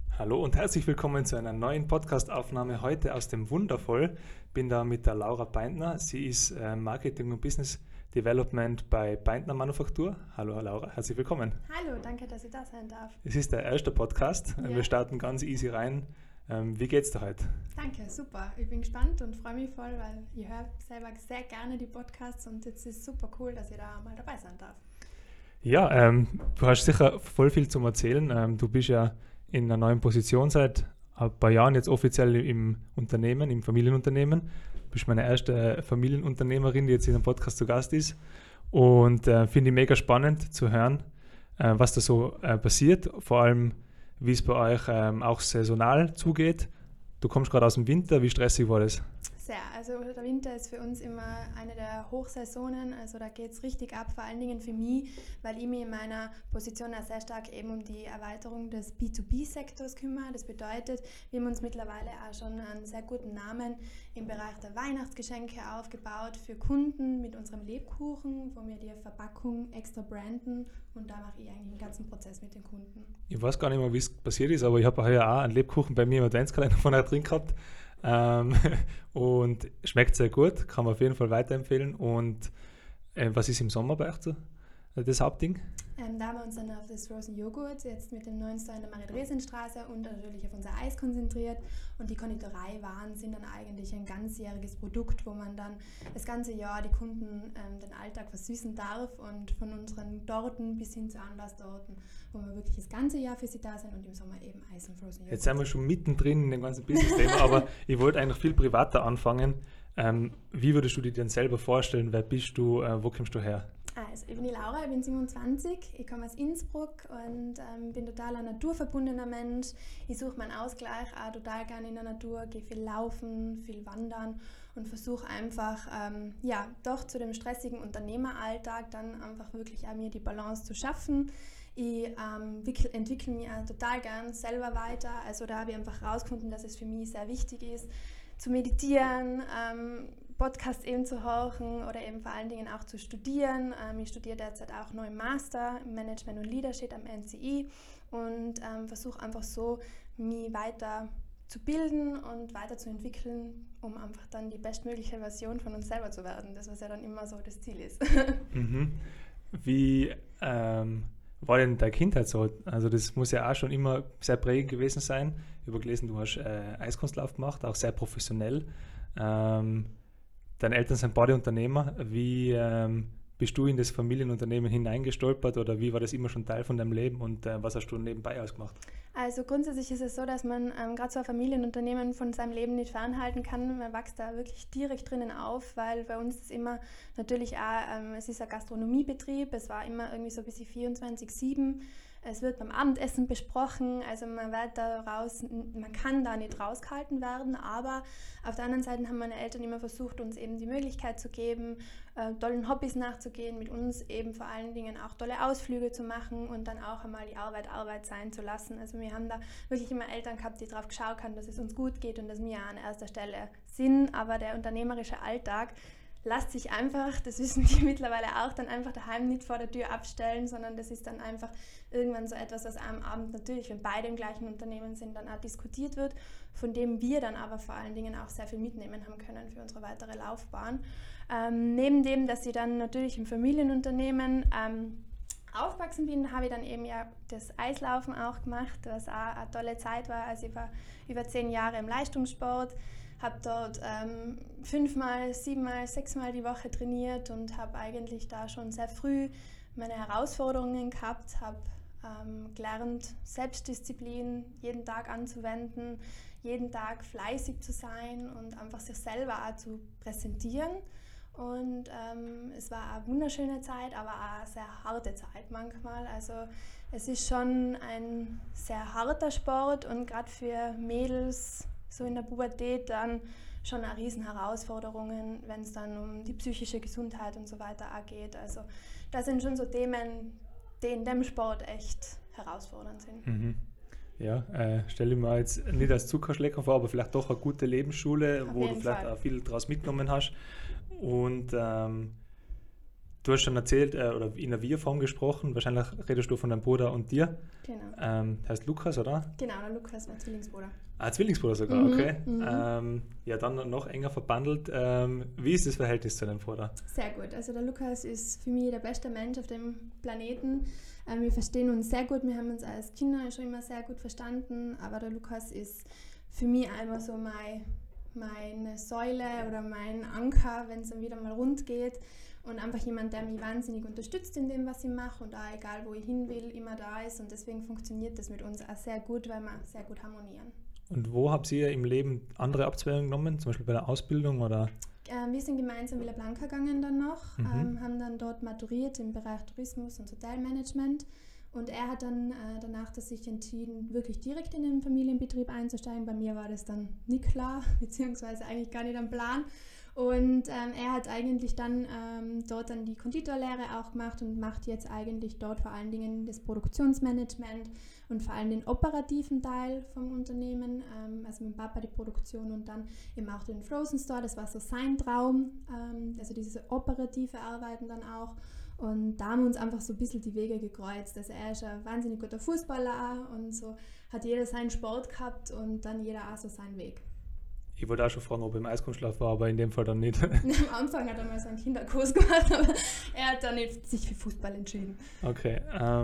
Hallo und herzlich willkommen zu einer neuen Podcast-Aufnahme heute aus dem Wundervoll. Bin da mit der Laura Beintner. Sie ist Marketing und Business Development bei Beintner Manufaktur. Hallo Laura, herzlich willkommen. Hallo, danke, dass ich da sein darf. Es ist der erste Podcast. Ja. Wir starten ganz easy rein. Wie geht's dir heute? Danke, super. Ich bin gespannt und freue mich voll, weil ich höre selber sehr gerne die Podcasts und jetzt ist es super cool, dass ich da mal dabei sein darf. Ja, du hast sicher voll viel zum Erzählen. Du bist ja in einer neuen Position seit ein paar Jahren jetzt offiziell im Unternehmen, im Familienunternehmen. Du bist meine erste Familienunternehmerin, die jetzt in einem Podcast zu Gast ist. Und finde ich mega spannend zu hören, was da so passiert. Vor allem, wie es bei euch auch saisonal zugeht. Du kommst gerade aus dem Winter, wie stressig war das? Sehr, also der Winter ist für uns immer eine der Hochsaisonen, also da geht es richtig ab, vor allen Dingen für mich, weil ich mich in meiner Position auch sehr stark eben um die Erweiterung des B2B-Sektors kümmere. Das bedeutet, wir haben uns mittlerweile auch schon einen sehr guten Namen im Bereich der Weihnachtsgeschenke aufgebaut für Kunden mit unserem Lebkuchen, wo wir die Verpackung extra branden und da mache ich eigentlich den ganzen Prozess mit den Kunden. Ich weiß gar nicht mehr, wie es passiert ist, aber ich habe heuer auch einen Lebkuchen bei mir im Adventskalender von euch drin gehabt. Und schmeckt sehr gut, kann man auf jeden Fall weiterempfehlen. Und was ist im Sommer bei euch so, das Hauptding? Da haben wir uns dann auf das Frozen Joghurt jetzt mit dem neuen Store in der Marie-Dresen-Straße und natürlich auf unser Eis konzentriert. Und die Konditoreiwaren sind dann eigentlich ein ganzjähriges Produkt, wo man dann das ganze Jahr die Kunden den Alltag versüßen darf und von unseren Torten bis hin zu Anlasstorten, wo wir wirklich das ganze Jahr für sie da sind und im Sommer eben Eis und Frozen Joghurt. Jetzt sind wir schon mittendrin in dem ganzen Business-Thema, aber ich wollte eigentlich viel privater anfangen. Wie würdest du dir denn selber vorstellen? Wer bist du? Wo kommst du her? Also, ich bin die Laura, ich bin 27, ich komme aus Innsbruck und bin total ein naturverbundener Mensch. Ich suche meinen Ausgleich auch total gerne in der Natur, gehe viel laufen, viel wandern und versuche einfach, doch zu dem stressigen Unternehmeralltag dann einfach wirklich auch mir die Balance zu schaffen. Ich entwickle mich auch total gern selber weiter, also da habe ich einfach herausgefunden, dass es für mich sehr wichtig ist, zu meditieren, Podcasts eben zu hören oder eben vor allen Dingen auch zu studieren. Ich studiere derzeit auch noch im Master im Management und Leadership am NCI und versuche einfach so, mich weiter zu bilden und weiterzuentwickeln, um einfach dann die bestmögliche Version von uns selber zu werden. Das, was ja dann immer so das Ziel ist. Mhm. Wie war denn deine Kindheit so? Also das muss ja auch schon immer sehr prägend gewesen sein. Ich habe gelesen, du hast Eiskunstlauf gemacht, auch sehr professionell. Deine Eltern sind beide Unternehmer. Wie bist du in das Familienunternehmen hineingestolpert oder wie war das immer schon Teil von deinem Leben und was hast du nebenbei ausgemacht? Also grundsätzlich ist es so, dass man gerade so ein Familienunternehmen von seinem Leben nicht fernhalten kann. Man wächst da wirklich direkt drinnen auf, weil bei uns ist immer natürlich auch, es ist ein Gastronomiebetrieb, es war immer irgendwie so ein bisschen 24/7. Es wird beim Abendessen besprochen, also man kann da nicht rausgehalten werden, aber auf der anderen Seite haben meine Eltern immer versucht, uns eben die Möglichkeit zu geben, tollen Hobbys nachzugehen, mit uns eben vor allen Dingen auch tolle Ausflüge zu machen und dann auch einmal die Arbeit sein zu lassen. Also wir haben da wirklich immer Eltern gehabt, die darauf geschaut haben, dass es uns gut geht und dass wir an erster Stelle sind, aber der unternehmerische Alltag lässt sich einfach, das wissen die mittlerweile auch, dann einfach daheim nicht vor der Tür abstellen, sondern das ist dann einfach irgendwann so etwas, was am Abend natürlich, wenn beide im gleichen Unternehmen sind, dann auch diskutiert wird, von dem wir dann aber vor allen Dingen auch sehr viel mitnehmen haben können für unsere weitere Laufbahn. Neben dem, dass ich dann natürlich im Familienunternehmen aufgewachsen bin, habe ich dann eben ja das Eislaufen auch gemacht, was auch eine tolle Zeit war. Also ich war über 10 Jahre im Leistungssport, habe dort 5-mal, 7-mal, 6-mal die Woche trainiert und habe eigentlich da schon sehr früh meine Herausforderungen gehabt, habe gelernt, Selbstdisziplin jeden Tag anzuwenden, jeden Tag fleißig zu sein und einfach sich selber auch zu präsentieren. Und es war eine wunderschöne Zeit, aber auch eine sehr harte Zeit manchmal. Also es ist schon ein sehr harter Sport und gerade für Mädels so in der Pubertät dann schon eine riesen Herausforderungen, wenn es dann um die psychische Gesundheit und so weiter geht. Also das sind schon so Themen, die in dem Sport echt herausfordernd sind. Mhm. Ja, stelle ich mir jetzt nicht als Zuckerschlecker vor, aber vielleicht doch eine gute Lebensschule, Auf wo du jeden vielleicht Fall. auch viel daraus mitgenommen hast. Und Du hast schon erzählt oder in der Wir-Form gesprochen, wahrscheinlich redest du von deinem Bruder und dir. Genau. Heißt Lukas, oder? Genau, der Lukas, mein Zwillingsbruder. Ah, Zwillingsbruder sogar, okay. Ja, dann noch enger verbandelt. Wie ist das Verhältnis zu deinem Bruder? Sehr gut. Also der Lukas ist für mich der beste Mensch auf dem Planeten. Wir verstehen uns sehr gut. Wir haben uns als Kinder schon immer sehr gut verstanden. Aber der Lukas ist für mich einmal so meine Säule oder mein Anker, wenn es dann wieder mal rund geht. Und einfach jemand, der mich wahnsinnig unterstützt in dem, was ich mache und auch egal, wo ich hin will, immer da ist. Und deswegen funktioniert das mit uns auch sehr gut, weil wir sehr gut harmonieren. Und wo habt ihr im Leben andere Abzweigungen genommen, zum Beispiel bei der Ausbildung oder? Wir sind gemeinsam in Villa Blanca gegangen dann noch, haben dann dort maturiert im Bereich Tourismus und Hotelmanagement. Und er hat dann danach sich entschieden, wirklich direkt in den Familienbetrieb einzusteigen. Bei mir war das dann nicht klar, beziehungsweise eigentlich gar nicht am Plan. Und er hat eigentlich dann dort dann die Konditorlehre auch gemacht und macht jetzt eigentlich dort vor allen Dingen das Produktionsmanagement und vor allem den operativen Teil vom Unternehmen, also mit dem Papa die Produktion und dann eben auch den Frozen Store, das war so sein Traum, also dieses operative Arbeiten dann auch. Und da haben wir uns einfach so ein bisschen die Wege gekreuzt. Also er ist ein wahnsinnig guter Fußballer und so hat jeder seinen Sport gehabt und dann jeder auch so seinen Weg. Ich wollte auch schon fragen, ob er im Eiskunstlauf war, aber in dem Fall dann nicht. Am Anfang hat er mal so einen Kinderkurs gemacht, aber er hat dann nicht sich für Fußball entschieden. Okay.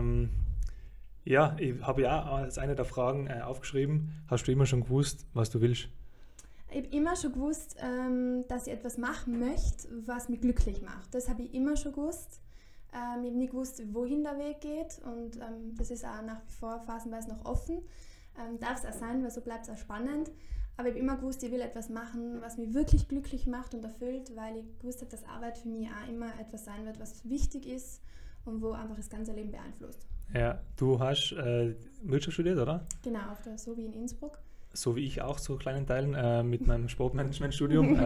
Ja, ich habe ja als eine der Fragen aufgeschrieben, hast du immer schon gewusst, was du willst? Ich habe immer schon gewusst, dass ich etwas machen möchte, was mich glücklich macht. Das habe ich immer schon gewusst. Ich habe nicht gewusst, wohin der Weg geht und das ist auch nach wie vor phasenweise noch offen. Darf es auch sein, weil so bleibt es auch spannend. Aber ich habe immer gewusst, ich will etwas machen, was mich wirklich glücklich macht und erfüllt, weil ich gewusst habe, dass Arbeit für mich auch immer etwas sein wird, was wichtig ist und wo einfach das ganze Leben beeinflusst. Ja, du hast Wirtschaft studiert, oder? Genau, auf der SOWI in Innsbruck. So wie ich auch, zu kleinen Teilen, mit meinem Sportmanagementstudium.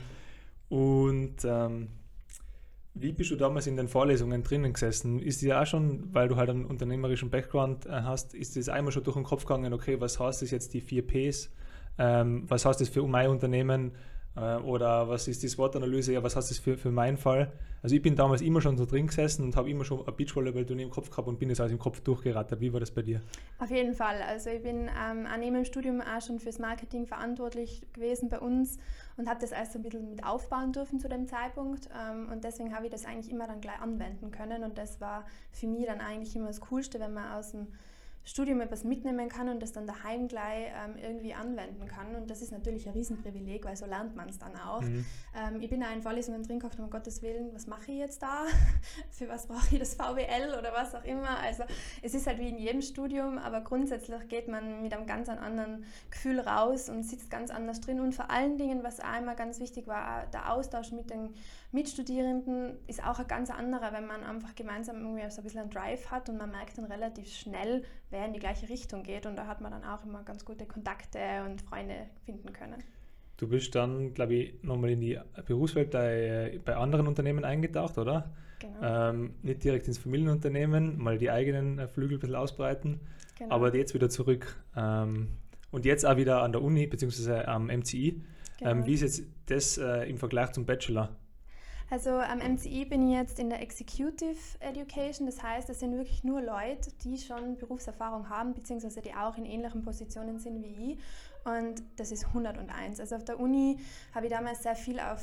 Wie bist du damals in den Vorlesungen drinnen gesessen? Ist dir auch schon, weil du halt einen unternehmerischen Background hast, ist das einmal schon durch den Kopf gegangen, okay, was heißt das jetzt die 4 Ps? Was heißt das für mein Unternehmen? Oder was ist die SWOT-Analyse? Ja, was heißt das für meinen Fall? Also ich bin damals immer schon so drin gesessen und habe immer schon ein Beachvolleyball-Turnier im Kopf gehabt und bin jetzt alles im Kopf durchgerattert. Wie war das bei dir? Auf jeden Fall. Also ich bin auch neben dem Studium auch schon fürs Marketing verantwortlich gewesen bei uns und habe das alles so ein bisschen mit aufbauen dürfen zu dem Zeitpunkt. Und deswegen habe ich das eigentlich immer dann gleich anwenden können. Und das war für mich dann eigentlich immer das Coolste, wenn man aus dem Studium etwas mitnehmen kann und das dann daheim gleich irgendwie anwenden kann. Und das ist natürlich ein Riesenprivileg, weil so lernt man es dann auch. Ich bin auch in Vorlesungen drin gekocht, um Gottes Willen, was mache ich jetzt da? Für was brauche ich das VWL oder was auch immer? Also es ist halt wie in jedem Studium, aber grundsätzlich geht man mit einem ganz anderen Gefühl raus und sitzt ganz anders drin. Und vor allen Dingen, was auch immer ganz wichtig war, der Austausch mit den Mitstudierenden ist auch ein ganz anderer, wenn man einfach gemeinsam irgendwie so ein bisschen einen Drive hat und man merkt dann relativ schnell, wer in die gleiche Richtung geht und da hat man dann auch immer ganz gute Kontakte und Freunde finden können. Du bist dann, glaube ich, nochmal in die Berufswelt bei anderen Unternehmen eingetaucht, oder? Genau. Nicht direkt ins Familienunternehmen, mal die eigenen Flügel ein bisschen ausbreiten, Genau. aber jetzt wieder zurück. Und jetzt auch wieder an der Uni, beziehungsweise am MCI. Genau. Wie ist jetzt das im Vergleich zum Bachelor? Also am MCI bin ich jetzt in der Executive Education, das heißt, es sind wirklich nur Leute, die schon Berufserfahrung haben, beziehungsweise die auch in ähnlichen Positionen sind wie ich und das ist 101. Also auf der Uni habe ich damals sehr viel auf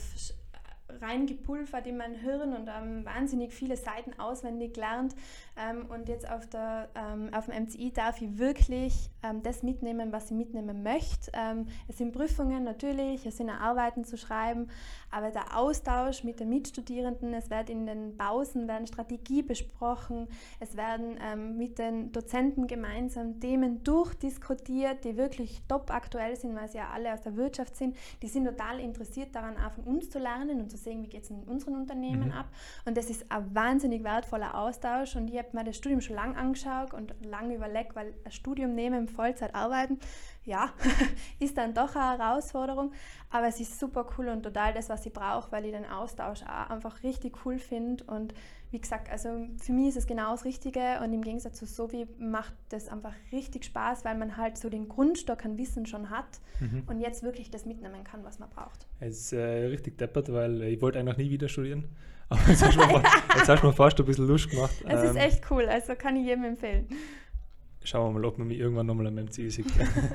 reingepulvert in mein Hirn und wahnsinnig viele Seiten auswendig gelernt und jetzt auf dem MCI darf ich wirklich das mitnehmen, was ich mitnehmen möchte. Es sind Prüfungen natürlich, es sind auch Arbeiten zu schreiben, aber der Austausch mit den Mitstudierenden, es wird in den Pausen Strategie besprochen, es werden mit den Dozenten gemeinsam Themen durchdiskutiert, die wirklich top aktuell sind, weil sie ja alle aus der Wirtschaft sind. Die sind total interessiert daran, auch von uns zu lernen und zu sehen, wie geht es in unseren Unternehmen ab. Und das ist ein wahnsinnig wertvoller Austausch und ich habe mir das Studium schon lange angeschaut und lange überlegt, weil ein Studium nehmen, Vollzeit arbeiten, ja, ist dann doch eine Herausforderung, aber es ist super cool und total das, was ich brauche, weil ich den Austausch auch einfach richtig cool finde und wie gesagt, also für mich ist es genau das Richtige und im Gegensatz zu Sovi macht das einfach richtig Spaß, weil man halt so den Grundstock an Wissen schon hat und jetzt wirklich das mitnehmen kann, was man braucht. Es ist richtig deppert, weil ich wollte eigentlich nie wieder studieren, aber jetzt hast du mir fast ein bisschen Lust gemacht. Es ist echt cool, also kann ich jedem empfehlen. Schauen wir mal, ob man mich irgendwann nochmal an meinem Ziel sieht.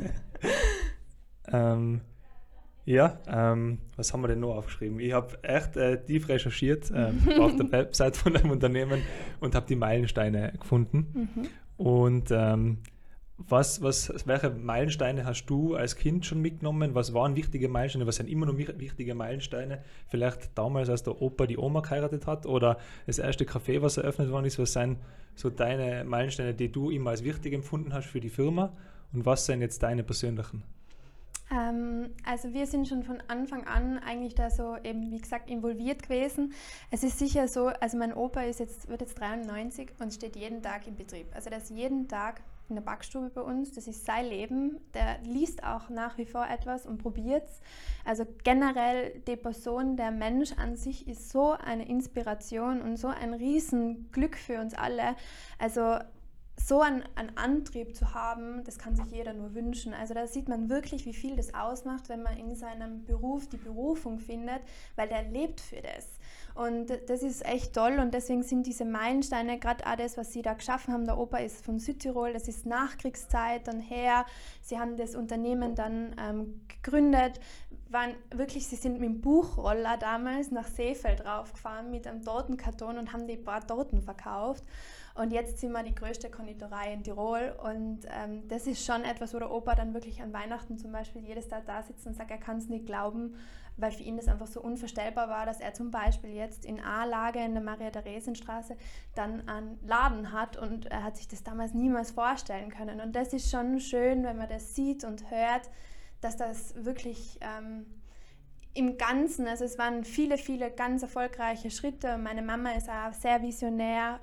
Was haben wir denn noch aufgeschrieben? Ich habe echt tief recherchiert auf der Website von einem Unternehmen und habe die Meilensteine gefunden. Und welche Meilensteine hast du als Kind schon mitgenommen? Was waren wichtige Meilensteine? Was sind immer noch wichtige Meilensteine? Vielleicht damals, als der Opa die Oma geheiratet hat oder das erste Café, was eröffnet worden ist. Was sind so deine Meilensteine, die du immer als wichtig empfunden hast für die Firma? Und was sind jetzt deine persönlichen? Also wir sind schon von Anfang an eigentlich da so eben, wie gesagt, involviert gewesen. Es ist sicher so, also mein Opa wird jetzt 93 und steht jeden Tag im Betrieb. Also der ist jeden Tag in der Backstube bei uns, das ist sein Leben. Der liest auch nach wie vor etwas und probiert es. Also generell die Person, der Mensch an sich ist so eine Inspiration und so ein Riesenglück für uns alle. Also so einen Antrieb zu haben, das kann sich jeder nur wünschen. Also da sieht man wirklich, wie viel das ausmacht, wenn man in seinem Beruf die Berufung findet, weil der lebt für das. Und das ist echt toll und deswegen sind diese Meilensteine, gerade auch das, was sie da geschaffen haben, der Opa ist von Südtirol, das ist Nachkriegszeit dann her, sie haben das Unternehmen dann gegründet, sie sind mit dem Buchroller damals nach Seefeld raufgefahren mit einem Tortenkarton und haben die paar Torten verkauft. Und jetzt sind wir die größte Konditorei in Tirol und das ist schon etwas, wo der Opa dann wirklich an Weihnachten zum Beispiel jedes Jahr da sitzt und sagt, er kann es nicht glauben, weil für ihn das einfach so unvorstellbar war, dass er zum Beispiel jetzt in A-Lage in der Maria-Theresien-Straße dann einen Laden hat und er hat sich das damals niemals vorstellen können. Und das ist schon schön, wenn man das sieht und hört, dass das wirklich im Ganzen, also es waren viele, viele ganz erfolgreiche Schritte. Meine Mama ist auch sehr visionär,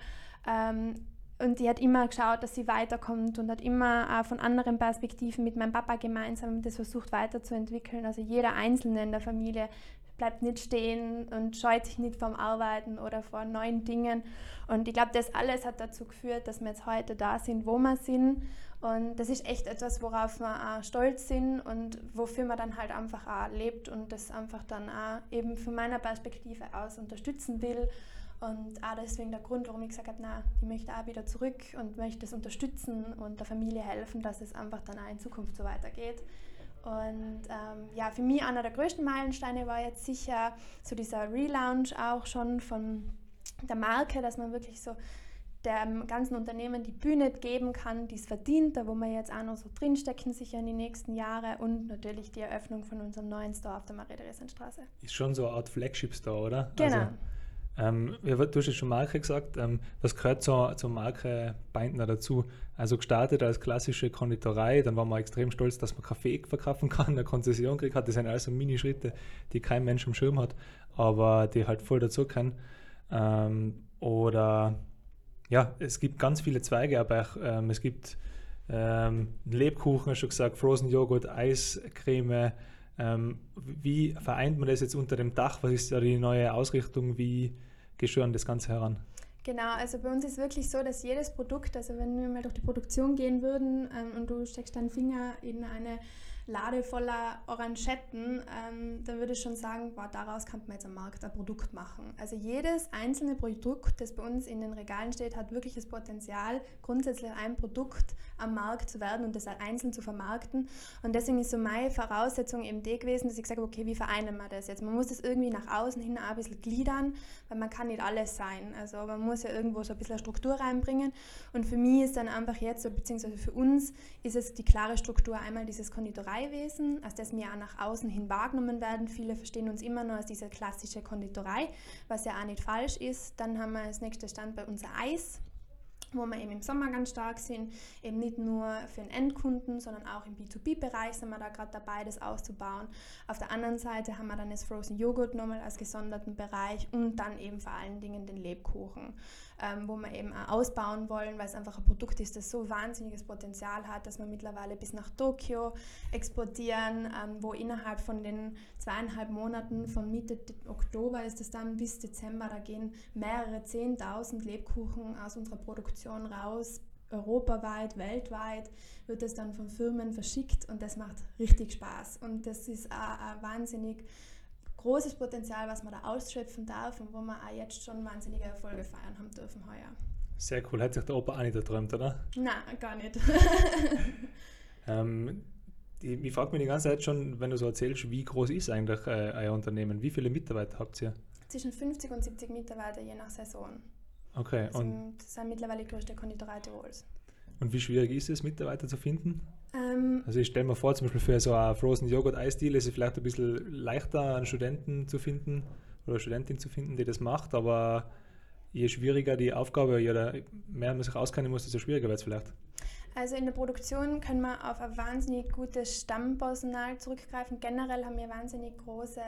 und die hat immer geschaut, dass sie weiterkommt und hat immer von anderen Perspektiven mit meinem Papa gemeinsam das versucht weiterzuentwickeln. Also jeder Einzelne in der Familie bleibt nicht stehen und scheut sich nicht vom Arbeiten oder vor neuen Dingen. Und ich glaube, das alles hat dazu geführt, dass wir jetzt heute da sind, wo wir sind. Und das ist echt etwas, worauf wir auch stolz sind und wofür man dann halt einfach auch lebt und das einfach dann auch eben von meiner Perspektive aus unterstützen will. Und auch deswegen der Grund, warum ich gesagt habe, ich möchte auch wieder zurück und möchte es unterstützen und der Familie helfen, dass es einfach dann auch in Zukunft so weitergeht. Und für mich einer der größten Meilensteine war jetzt sicher so dieser Relaunch auch schon von der Marke, dass man wirklich so dem ganzen Unternehmen die Bühne geben kann, die es verdient, da wo wir jetzt auch noch so drinstecken, sicher in die nächsten Jahre und natürlich die Eröffnung von unserem neuen Store auf der Maria-Theresien-Straße. Ist schon so eine Art Flagship-Store, oder? Genau. Du hast jetzt schon Marke gesagt, was gehört zur Marke Beintner dazu? Also gestartet als klassische Konditorei, dann waren wir extrem stolz, dass man Kaffee verkaufen kann, eine Konzession kriegt hat. Das sind also Minischritte, die kein Mensch am Schirm hat, aber die halt voll dazu können. Es gibt ganz viele Zweige, aber auch, es gibt Lebkuchen, hast du gesagt, Frozen Joghurt, Eiscreme. Wie vereint man das jetzt unter dem Dach? Was ist da die neue Ausrichtung? Wie gehst du an das Ganze heran? Genau, also bei uns ist wirklich so, dass jedes Produkt, also wenn wir mal durch die Produktion gehen würden und du steckst deinen Finger in eine Lade voller Orangetten, dann würde ich schon sagen, daraus kann man jetzt am Markt ein Produkt machen. Also jedes einzelne Produkt, das bei uns in den Regalen steht, hat wirklich das Potenzial, grundsätzlich ein Produkt am Markt zu werden und das einzeln zu vermarkten. Und deswegen ist so meine Voraussetzung eben die gewesen, dass ich gesagt habe, okay, wie vereinen wir das jetzt? Man muss das irgendwie nach außen hin auch ein bisschen gliedern, weil man kann nicht alles sein. Also man muss ja irgendwo so ein bisschen Struktur reinbringen. Und für mich ist dann einfach jetzt, beziehungsweise für uns, ist es die klare Struktur, einmal dieses Konditoreiwesen, als das wir auch nach außen hin wahrgenommen werden. Viele verstehen uns immer nur als diese klassische Konditorei, was ja auch nicht falsch ist. Dann haben wir als nächster Standbein unser Eis, wo wir eben im Sommer ganz stark sind, eben nicht nur für den Endkunden, sondern auch im B2B-Bereich sind wir da gerade dabei, das auszubauen. Auf der anderen Seite haben wir dann das Frozen Joghurt nochmal als gesonderten Bereich und dann eben vor allen Dingen den Lebkuchen. wo wir eben auch ausbauen wollen, weil es einfach ein Produkt ist, das so wahnsinniges Potenzial hat, dass wir mittlerweile bis nach Tokio exportieren, wo innerhalb von den 2,5 Monaten von Mitte Oktober ist es dann bis Dezember, da gehen mehrere 10.000 Lebkuchen aus unserer Produktion raus. Europaweit, weltweit wird es dann von Firmen verschickt und das macht richtig Spaß. Und das ist ein wahnsinnig großes Potenzial, was man da ausschöpfen darf und wo wir auch jetzt schon wahnsinnige Erfolge feiern haben dürfen heuer. Sehr cool. Hat sich der Opa auch nicht erträumt, oder? Nein, gar nicht. Ich frage mich die ganze Zeit schon, wenn du so erzählst, wie groß ist eigentlich euer Unternehmen? Wie viele Mitarbeiter habt ihr? Zwischen 50 und 70 Mitarbeiter je nach Saison. Okay. Das sind mittlerweile die größte Konditorei Tirols. Und wie schwierig ist es, Mitarbeiter zu finden? Also ich stelle mir vor, zum Beispiel für so eine Frozen Joghurt Eisdiele ist es vielleicht ein bisschen leichter, einen Studenten zu finden oder Studentin zu finden, die das macht, aber je schwieriger die Aufgabe, je mehr man sich auskennen muss, desto schwieriger wird es vielleicht. Also in der Produktion können wir auf ein wahnsinnig gutes Stammpersonal zurückgreifen. Generell haben wir wahnsinnig große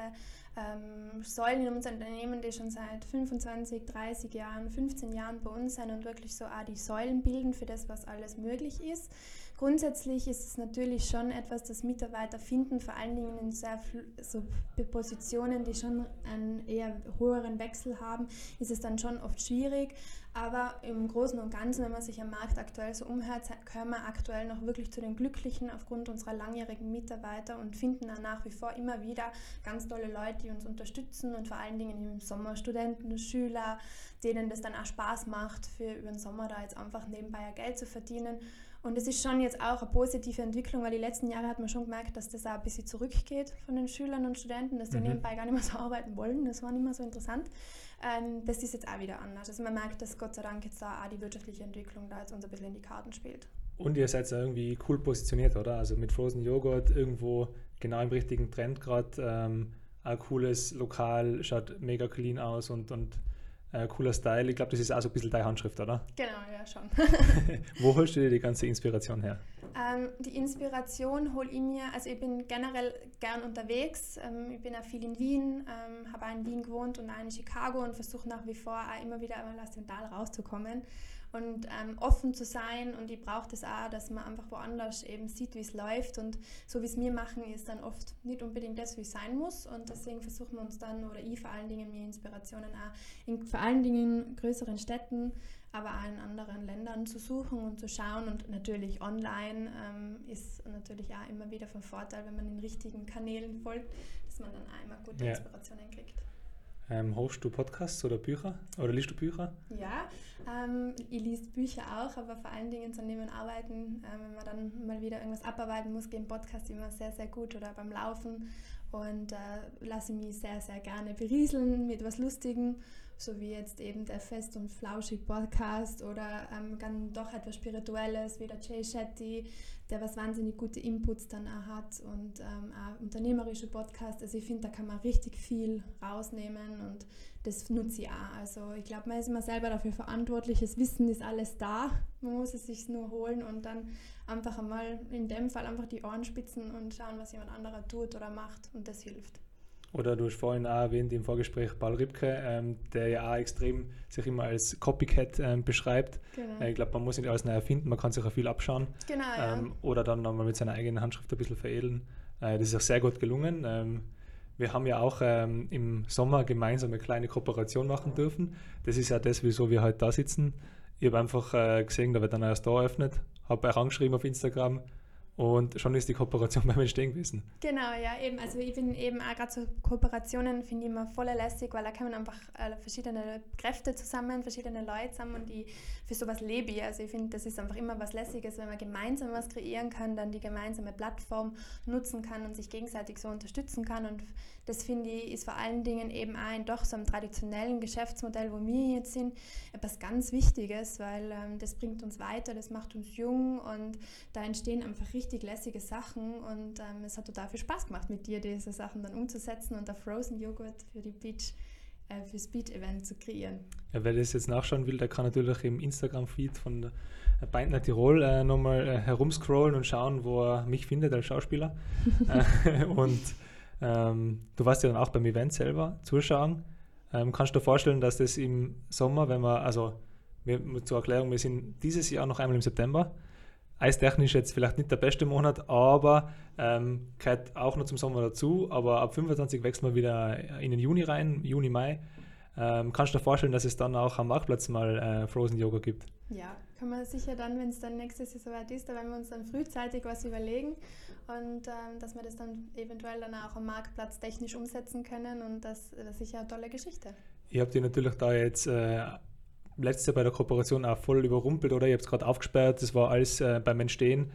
Säulen in unserem Unternehmen, die schon seit 25, 30 Jahren, 15 Jahren bei uns sind und wirklich so auch die Säulen bilden für das, was alles möglich ist. Grundsätzlich ist es natürlich schon etwas, das Mitarbeiter finden, vor allen Dingen in sehr so Positionen, die schon einen eher höheren Wechsel haben, ist es dann schon oft schwierig. Aber im Großen und Ganzen, wenn man sich am Markt aktuell so umhört, gehören wir aktuell noch wirklich zu den Glücklichen aufgrund unserer langjährigen Mitarbeiter und finden dann nach wie vor immer wieder ganz tolle Leute, die uns unterstützen und vor allen Dingen im Sommer Studenten, Schüler, denen das dann auch Spaß macht, über den Sommer da jetzt einfach nebenbei ja Geld zu verdienen. Und es ist schon jetzt auch eine positive Entwicklung, weil die letzten Jahre hat man schon gemerkt, dass das auch ein bisschen zurückgeht von den Schülern und Studenten, dass die nebenbei gar nicht mehr so arbeiten wollen. Das war nicht mehr so interessant. Das ist jetzt auch wieder anders. Also man merkt, dass Gott sei Dank jetzt da auch die wirtschaftliche Entwicklung da jetzt uns ein bisschen in die Karten spielt. Und ihr seid ja irgendwie cool positioniert, oder? Also mit Frozen Joghurt irgendwo genau im richtigen Trend gerade. Ein cooles Lokal, schaut mega clean aus und cooler Style. Ich glaube, das ist auch so ein bisschen deine Handschrift, oder? Genau, ja schon. Wo holst du dir die ganze Inspiration her? Die Inspiration hole ich mir, also ich bin generell gern unterwegs. Ich bin auch viel in Wien, habe auch in Wien gewohnt und auch in Chicago und versuche nach wie vor auch immer wieder einmal aus dem Tal rauszukommen und offen zu sein. Und ich brauche das auch, dass man einfach woanders eben sieht, wie es läuft. Und so wie es wir machen, ist dann oft nicht unbedingt das, wie es sein muss. Und deswegen versuchen wir uns dann, oder ich vor allen Dingen, mir Inspirationen auch vor allen Dingen in größeren Städten, aber auch in anderen Ländern zu suchen und zu schauen. Und natürlich online ist natürlich auch immer wieder von Vorteil, wenn man den richtigen Kanälen folgt, dass man dann auch immer gute Inspirationen kriegt. Hörst du Podcasts oder Bücher? Oder liest du Bücher? Ja, ich lese Bücher auch, aber vor allen Dingen zum Nebenarbeiten, wenn man dann mal wieder irgendwas abarbeiten muss, gehen Podcasts immer sehr, sehr gut oder beim Laufen und lasse mich sehr, sehr gerne berieseln mit was Lustigem, so wie jetzt eben der Fest und Flauschig Podcast oder dann doch etwas Spirituelles wie der Jay Shetty, der was wahnsinnig gute Inputs dann auch hat und auch unternehmerische Podcasts. Also ich finde, da kann man richtig viel rausnehmen und das nutze ich auch. Also ich glaube, man ist immer selber dafür verantwortlich, das Wissen ist alles da, man muss es sich nur holen und dann einfach einmal, in dem Fall einfach die Ohren spitzen und schauen, was jemand anderer tut oder macht und das hilft. Oder du hast vorhin auch erwähnt im Vorgespräch Paul Ripke, der ja auch extrem sich immer als Copycat beschreibt. Genau. Ich glaube, man muss nicht alles neu erfinden, man kann sich auch viel abschauen. Genau, ja. Oder dann nochmal mit seiner eigenen Handschrift ein bisschen veredeln. Das ist auch sehr gut gelungen. Wir haben ja auch im Sommer gemeinsam eine kleine Kooperation machen dürfen. Das ist ja das, wieso wir heute da sitzen. Ich habe einfach gesehen, da wird ein neuer Store eröffnet, habe euch angeschrieben auf Instagram. Und schon ist die Kooperation beim Entstehen gewesen. Genau, ja, eben. Also ich bin eben auch gerade so Kooperationen, finde ich immer voll lässig, weil da kommen einfach verschiedene Kräfte zusammen, verschiedene Leute zusammen und die für sowas lebe ich. Also ich finde, das ist einfach immer was Lässiges, wenn man gemeinsam was kreieren kann, dann die gemeinsame Plattform nutzen kann und sich gegenseitig so unterstützen kann. Und das finde ich, ist vor allen Dingen eben auch in doch so einem traditionellen Geschäftsmodell, wo wir jetzt sind, etwas ganz Wichtiges, weil das bringt uns weiter, das macht uns jung und da entstehen einfach richtig lässige Sachen und es hat total viel Spaß gemacht, mit dir diese Sachen dann umzusetzen und der Frozen Joghurt fürs Beach-Event zu kreieren. Ja, wer das jetzt nachschauen will, der kann natürlich im Instagram-Feed von der Beintner Tirol nochmal herumscrollen und schauen, wo er mich findet als Schauspieler. Und du warst ja dann auch beim Event selber zuschauen. Kannst du dir vorstellen, dass das im Sommer, wenn man, also Zur Erklärung, wir sind dieses Jahr noch einmal im September. Eistechnisch jetzt vielleicht nicht der beste Monat, aber gehört auch noch zum Sommer dazu. Aber ab 25 wechseln wir wieder in den Juni rein, Juni, Mai. Kannst du dir vorstellen, dass es dann auch am Marktplatz mal Frozen Yoga gibt? Ja, kann man sicher dann, wenn es dann nächstes Jahr soweit ist, da werden wir uns dann frühzeitig was überlegen und dass wir das dann eventuell dann auch am Marktplatz technisch umsetzen können und das ist sicher eine tolle Geschichte. Ihr habt ihr natürlich da jetzt letztes Jahr bei der Kooperation auch voll überrumpelt, oder? Ihr habt es gerade aufgesperrt, das war alles beim Entstehen.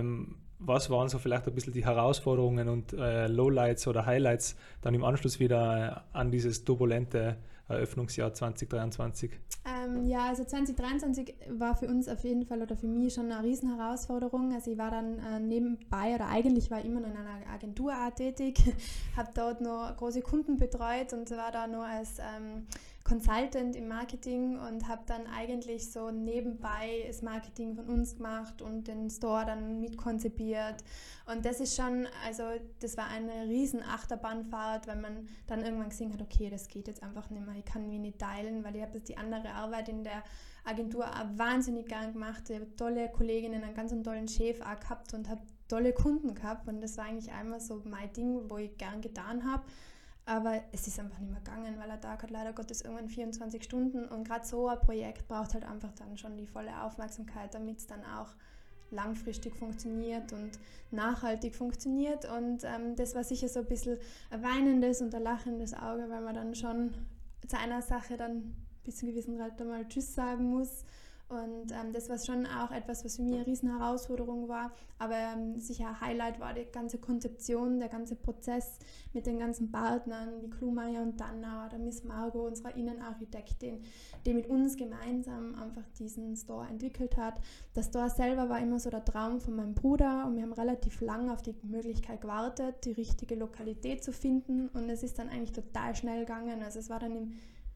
Was waren so vielleicht ein bisschen die Herausforderungen und Lowlights oder Highlights dann im Anschluss wieder an dieses turbulente Eröffnungsjahr 2023? Ja, also 2023 war für uns auf jeden Fall oder für mich schon eine Riesenherausforderung. Also ich war dann nebenbei oder eigentlich war ich immer noch in einer Agentur auch tätig, habe dort noch große Kunden betreut und war da noch als Consultant im Marketing und habe dann eigentlich so nebenbei das Marketing von uns gemacht und den Store dann mitkonzipiert. Und das ist schon, also das war eine riesen Achterbahnfahrt, weil man dann irgendwann gesehen hat, okay, das geht jetzt einfach nicht mehr, ich kann mich nicht teilen, weil ich habe die andere Arbeit in der Agentur auch wahnsinnig gern gemacht. Ich habe tolle Kolleginnen, einen ganz tollen Chef auch gehabt und habe tolle Kunden gehabt und das war eigentlich einmal so mein Ding, wo ich gern getan habe. Aber es ist einfach nicht mehr gegangen, weil ein Tag hat leider Gottes irgendwann 24 Stunden und gerade so ein Projekt braucht halt einfach dann schon die volle Aufmerksamkeit, damit es dann auch langfristig funktioniert und nachhaltig funktioniert und das war sicher so ein bisschen ein weinendes und ein lachendes Auge, weil man dann schon zu einer Sache dann bis zu einem gewissen Grad mal Tschüss sagen muss. Und das war schon auch etwas, was für mich eine riesen Herausforderung war. Aber sicher ein Highlight war die ganze Konzeption, der ganze Prozess mit den ganzen Partnern, wie Klumeyer und Dannauer, der Miss Margot, unserer Innenarchitektin, die mit uns gemeinsam einfach diesen Store entwickelt hat. Der Store selber war immer so der Traum von meinem Bruder und wir haben relativ lange auf die Möglichkeit gewartet, die richtige Lokalität zu finden. Und es ist dann eigentlich total schnell gegangen. Also es war dann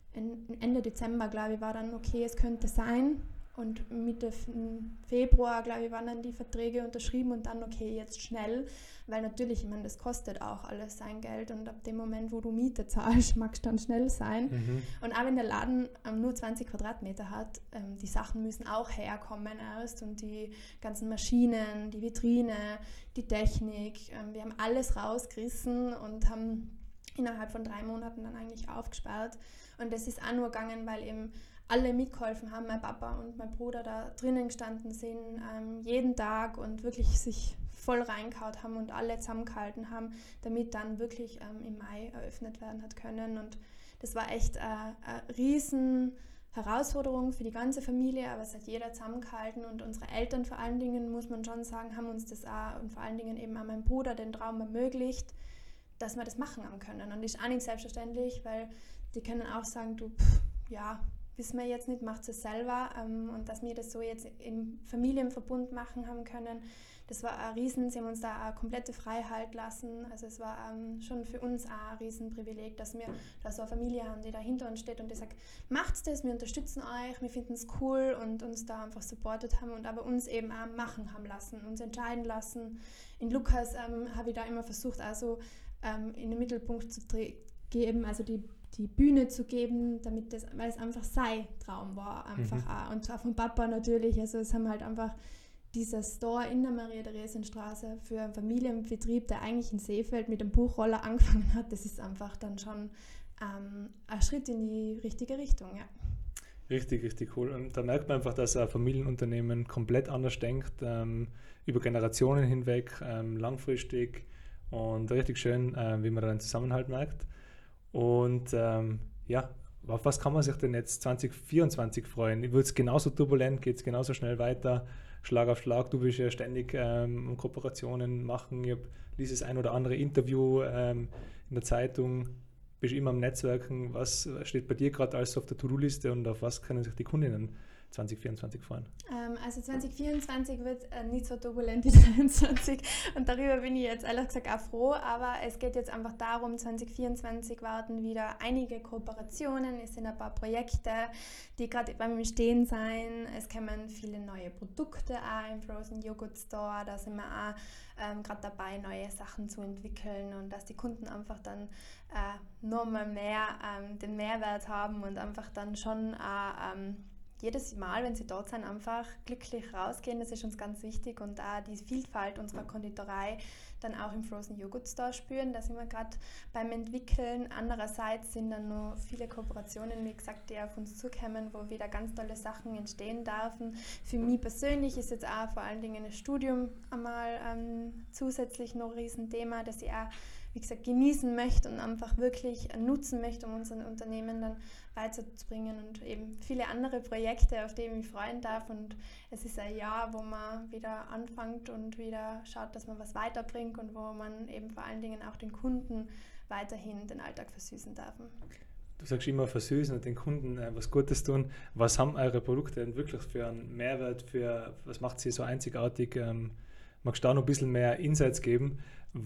Ende Dezember, glaube ich, war dann okay, es könnte sein. Und Mitte Februar, glaube ich, waren dann die Verträge unterschrieben und dann okay, jetzt schnell, weil natürlich, ich meine, das kostet auch alles sein Geld und ab dem Moment, wo du Miete zahlst, mag es dann schnell sein. Mhm. Und auch wenn der Laden nur 20 Quadratmeter hat, die Sachen müssen auch herkommen erst und die ganzen Maschinen, die Vitrine, die Technik, wir haben alles rausgerissen und haben innerhalb von 3 Monaten dann eigentlich aufgesperrt und das ist auch nur gegangen, weil eben alle mitgeholfen haben, mein Papa und mein Bruder da drinnen gestanden sind, jeden Tag und wirklich sich voll reingehauen haben und alle zusammengehalten haben, damit dann wirklich im Mai eröffnet werden hat können. Und das war echt eine riesen Herausforderung für die ganze Familie, aber es hat jeder zusammengehalten und unsere Eltern vor allen Dingen, muss man schon sagen, haben uns das auch und vor allen Dingen eben auch mein Bruder den Traum ermöglicht, dass wir das machen haben können. Und das ist auch nicht selbstverständlich, weil die können auch sagen, wissen wir jetzt nicht, macht es selber und dass wir das so jetzt im Familienverbund machen haben können, das war ein Riesen, sie haben uns da eine komplette Freiheit lassen, also es war schon für uns auch ein Riesenprivileg, dass wir da so eine Familie haben, die da hinter uns steht und die sagt, macht's das, wir unterstützen euch, wir finden es cool und uns da einfach supportet haben und aber uns eben auch machen haben lassen, uns entscheiden lassen. In Lukas habe ich da immer versucht, also in den Mittelpunkt zu geben, also die Bühne zu geben, weil es einfach sein Traum war, einfach auch. Und auch vom Papa natürlich, also es haben halt einfach dieser Store in der Maria-Theresien-Straße für einen Familienbetrieb, der eigentlich in Seefeld mit dem Buchroller angefangen hat, das ist einfach dann schon ein Schritt in die richtige Richtung, ja. Richtig, richtig cool. Und da merkt man einfach, dass ein Familienunternehmen komplett anders denkt, über Generationen hinweg, langfristig und richtig schön, wie man da einen Zusammenhalt merkt. Und auf was kann man sich denn jetzt 2024 freuen? Wird es genauso turbulent, geht es genauso schnell weiter, Schlag auf Schlag? Du willst ja ständig Kooperationen machen, ich lese das ein oder andere Interview in der Zeitung, bist immer am Netzwerken. Was steht bei dir gerade alles auf der To-Do-Liste und auf was können sich die Kundinnen 2024 freuen? Also 2024 wird nicht so turbulent wie 2023 und darüber bin ich jetzt ehrlich gesagt auch froh, aber es geht jetzt einfach darum, 2024 warten wieder einige Kooperationen, es sind ein paar Projekte, die gerade beim Entstehen sein, es kommen viele neue Produkte auch im Frozen Joghurt Store, da sind wir auch gerade dabei, neue Sachen zu entwickeln und dass die Kunden einfach dann nochmal mehr den Mehrwert haben und einfach dann schon jedes Mal, wenn sie dort sind, einfach glücklich rausgehen. Das ist uns ganz wichtig und da die Vielfalt unserer Konditorei dann auch im Frozen Joghurt Store spüren. Da sind wir gerade beim Entwickeln. Andererseits sind dann noch viele Kooperationen, wie gesagt, die auf uns zukommen, wo wieder ganz tolle Sachen entstehen dürfen. Für mich persönlich ist jetzt auch vor allen Dingen das Studium einmal zusätzlich noch ein Riesenthema, dass ich auch, wie gesagt, genießen möchte und einfach wirklich nutzen möchte, um unser Unternehmen dann weiterzubringen und eben viele andere Projekte, auf die ich mich freuen darf. Und es ist ein Jahr, wo man wieder anfängt und wieder schaut, dass man was weiterbringt und wo man eben vor allen Dingen auch den Kunden weiterhin den Alltag versüßen darf. Du sagst immer versüßen und den Kunden was Gutes tun. Was haben eure Produkte denn wirklich für einen Mehrwert? Was macht sie so einzigartig? Magst du da noch ein bisschen mehr Insights geben?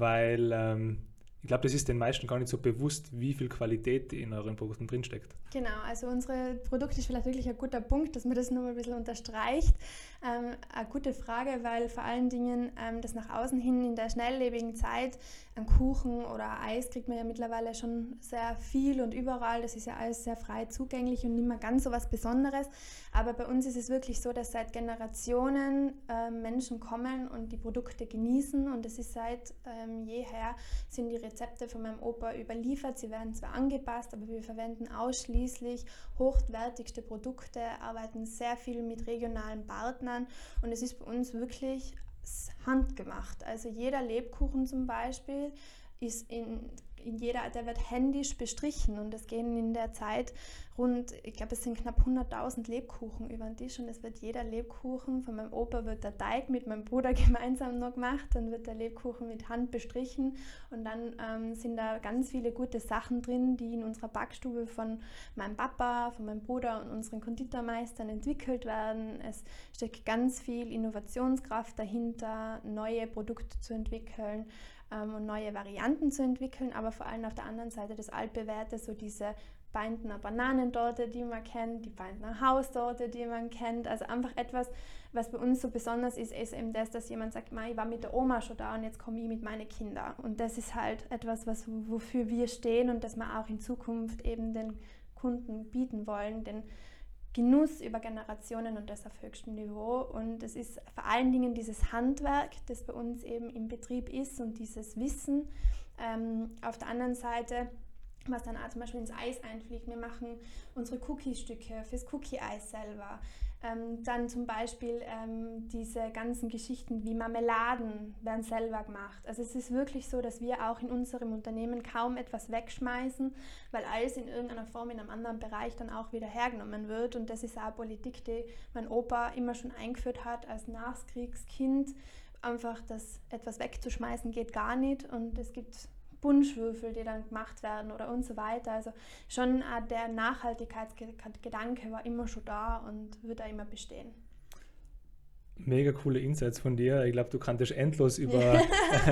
Weil ich glaube, das ist den meisten gar nicht so bewusst, wie viel Qualität in euren Produkten drinsteckt. Genau, also unsere Produkte ist vielleicht wirklich ein guter Punkt, dass man das nochmal ein bisschen unterstreicht. Eine gute Frage, weil vor allen Dingen das nach außen hin in der schnelllebigen Zeit, ein Kuchen oder Eis kriegt man ja mittlerweile schon sehr viel und überall. Das ist ja alles sehr frei zugänglich und nicht mehr ganz so was Besonderes. Aber bei uns ist es wirklich so, dass seit Generationen Menschen kommen und die Produkte genießen und es ist seit jeher sind die Rezepte von meinem Opa überliefert. Sie werden zwar angepasst, aber wir verwenden ausschließlich hochwertigste Produkte, arbeiten sehr viel mit regionalen Partnern und es ist bei uns wirklich handgemacht. Also jeder Lebkuchen zum Beispiel ist der wird händisch bestrichen und es gehen in der Zeit ich glaube es sind knapp 100.000 Lebkuchen über den Tisch und es wird jeder Lebkuchen, von meinem Opa wird der Teig mit meinem Bruder gemeinsam noch gemacht, dann wird der Lebkuchen mit Hand bestrichen und dann sind da ganz viele gute Sachen drin, die in unserer Backstube von meinem Papa, von meinem Bruder und unseren Konditormeistern entwickelt werden. Es steckt ganz viel Innovationskraft dahinter, neue Produkte zu entwickeln und neue Varianten zu entwickeln, aber vor allem auf der anderen Seite das altbewährte, so diese Beintner Bananentorte, die man kennt, die Beintner Haustorte, die man kennt, also einfach etwas, was bei uns so besonders ist eben das, dass jemand sagt, ich war mit der Oma schon da und jetzt komme ich mit meinen Kindern und das ist halt etwas, wofür wir stehen und das wir auch in Zukunft eben den Kunden bieten wollen, den Genuss über Generationen und das auf höchstem Niveau und es ist vor allen Dingen dieses Handwerk, das bei uns eben im Betrieb ist und dieses Wissen. Auf der anderen Seite, was dann auch zum Beispiel ins Eis einfliegt, wir machen unsere Cookie-Stücke fürs Cookie-Eis selber. Dann zum Beispiel diese ganzen Geschichten wie Marmeladen werden selber gemacht. Also es ist wirklich so, dass wir auch in unserem Unternehmen kaum etwas wegschmeißen, weil alles in irgendeiner Form in einem anderen Bereich dann auch wieder hergenommen wird. Und das ist auch eine Politik, die mein Opa immer schon eingeführt hat als Nachkriegskind. Einfach das etwas wegzuschmeißen geht gar nicht und es gibt Bunschwürfel, die dann gemacht werden oder und so weiter. Also schon der Nachhaltigkeitsgedanke war immer schon da und wird da immer bestehen. Mega coole Insights von dir. Ich glaube, du kannst endlos über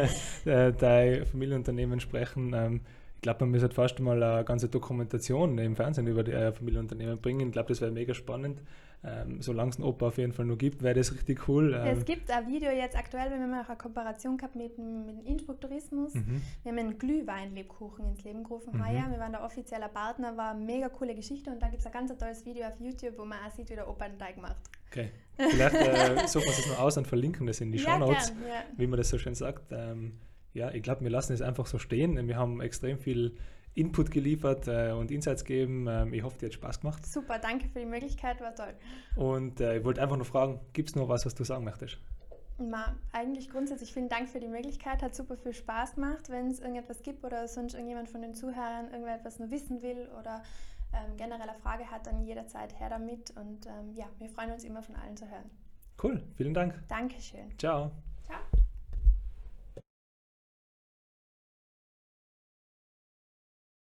dein Familienunternehmen sprechen. Ich glaube, man müsste fast mal eine ganze Dokumentation im Fernsehen über die Familienunternehmen bringen. Ich glaube, das wäre mega spannend. Solange es einen Opa auf jeden Fall noch gibt, wäre das richtig cool. Es gibt ein Video jetzt aktuell, wir haben auch eine Kooperation gehabt mit dem Innsbruck Tourismus. Wir haben einen Glühwein-Lebkuchen ins Leben gerufen heuer. Wir waren der offizieller Partner, war eine mega coole Geschichte und da gibt es ein ganz tolles Video auf YouTube, wo man auch sieht, wie der Opa einen Teig macht. Okay, vielleicht suchen wir es noch aus und verlinken das in die Shownotes, wie man das so schön sagt. Ja, ich glaube, wir lassen es einfach so stehen. Wir haben extrem viel Input geliefert und Insights gegeben. Ich hoffe, dir hat Spaß gemacht. Super, danke für die Möglichkeit, war toll. Und ich wollte einfach noch fragen, gibt es noch was du sagen möchtest? Eigentlich grundsätzlich vielen Dank für die Möglichkeit, hat super viel Spaß gemacht. Wenn es irgendetwas gibt oder sonst irgendjemand von den Zuhörern irgendetwas nur wissen will oder generell eine Frage hat, dann jederzeit her damit. Und wir freuen uns immer von allen zu hören. Cool, vielen Dank. Dankeschön. Ciao.